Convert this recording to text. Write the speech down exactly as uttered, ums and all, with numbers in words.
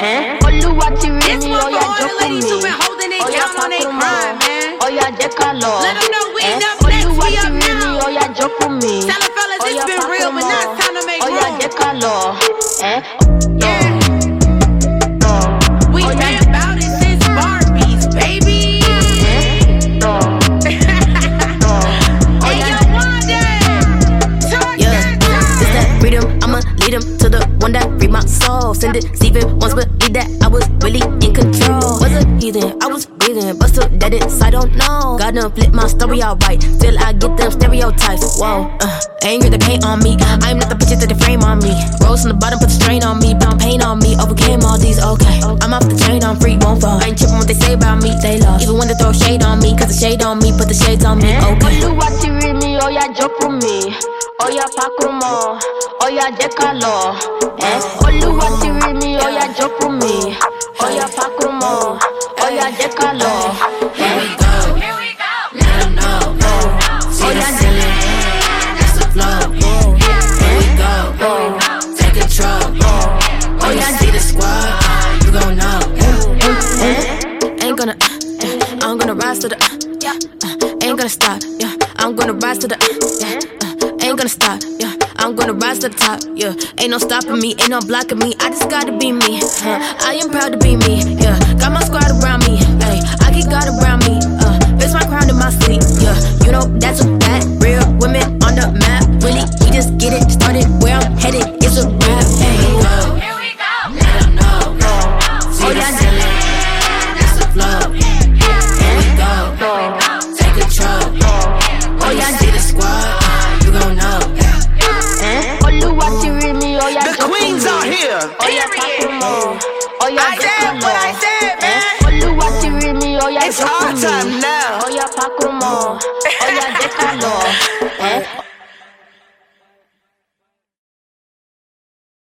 Eh? Olúwa ti rí It's mi, one ó for yá all the jókòó ladies who mi. been holding it Ó yá down on their pákó grind, mọ́. man. Ó yá jẹ́ ká lọ. Let them know we Eh? up next, Olúwa we ti up rí mi, now. ó yá jókòó mi. Tell them fellas Ó it's yá been pákó real, but mọ́. now it's time to make Ó yá room. jẹ́ ká lọ. Eh? Yeah. Lọ. We Ó yá been jẹ́- about it since Barbies, baby. Eh? Lọ. Lọ. Ó Hey, yá yo, jẹ́- Wanda. Talk Yeah, that it's time. that freedom. I'ma lead him to the one that free my soul. Send it, Steven once believe that I was really in control. Was a heathen, I was breathing, but still dead inside, I don't know. God done flip my story out right, till I get them stereotypes. Whoa, uh, anger the paint on me. I'm not the picture that they frame on me. Rose from the bottom, put the strain on me. Pound pain on me, overcame all these. Okay, I'm off the chain, I'm free, won't fall. I ain't tripping what they say about me. They lost, even when they throw shade on me, cause the shade on me, put the shades on me. Okay. Olúwa ti rí mi, ó yá jókòó mi. Ó yá pákó mọ́. Ó yá jẹ́ ká lọ. Eh? Olúwa ti rí mi, ó yá jókòó mi. Ó yá pákó mọ́. Ó yá jẹ́ ká lọ. Here we go. Here we go. Let 'em know. See the ceiling, that's the flow. Here we go. Take control. When you see the squad, you gon' know. Ain't gonna, uh, I'm gonna rise to the, uh, uh, ain't gonna stop, yeah. I'm gonna rise to the, uh, yeah. Uh, ain't gonna stop, yeah. I'm gonna rise to the top, yeah. Ain't no stopping me, ain't no blocking me. I just gotta be me. Uh, I am proud to be me, yeah. Got my squad around me, hey. I keep God around me, uh. Fix my crown in my sleep, yeah. You know that's a fact. Real women on the map, really. We just get it started. Where I'm headed, it's a rap. Hey, go. Here we go. Let 'em know. See the ceiling, that's the flow. Here we go. Take control. When you see the squad, you gon' know. Eh? Olúwa ti rí mi, ó yá The jókòó mi. queens are here. Ó yá pákó mọ́. Ó yá I jẹ́ ká said lọ. what I said, Eh? man. Olúwa ti rí mi, ó yá It's jókòó our mi. time now. Ó yá pákó mọ́. Ó yá jẹ́ ká lọ. Eh?